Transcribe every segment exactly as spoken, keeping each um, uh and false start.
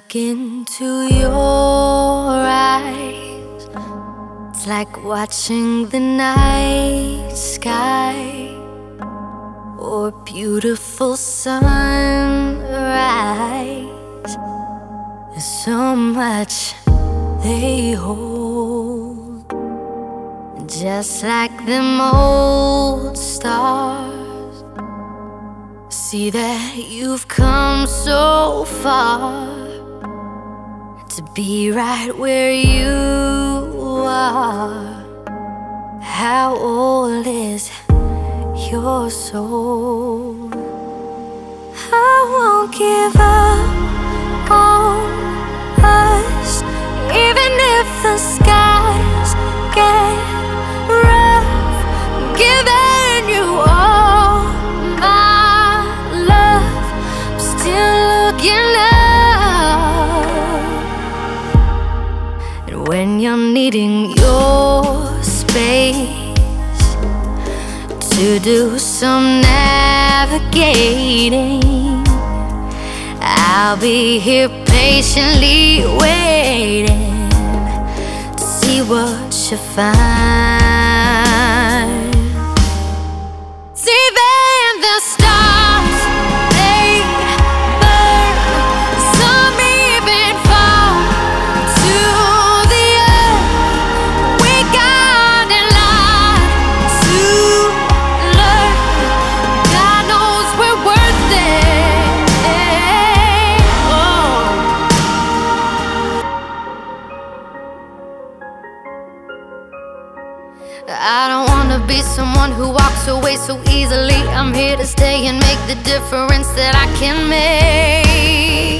look into your eyes, it's like watching the night sky or a beautiful sunrise. There's so much they hold, just like them old stars. See that you've come so far to be right where you are. How old is your soul? I won't give up on us, even if the skies get rough. Giving you all my love, I'm still looking up. And when you're needing your space to do some navigating, I'll be here patiently waiting to see what you find. See then the stars, they burn, some even fall to the earth. We got a lot to learn. God knows we're worth it. Oh. I don't wanna be someone who walks away so easily. I'm here to stay and make the difference that I can make.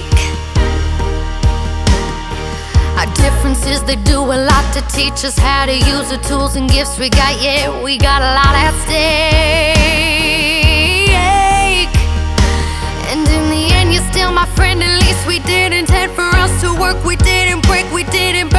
Our differences, they do a lot to teach us how to use the tools and gifts we got. Yeah, we got a lot at stake. And in the end, you're still my friend. At least we didn't intend for us to work. We didn't break, we didn't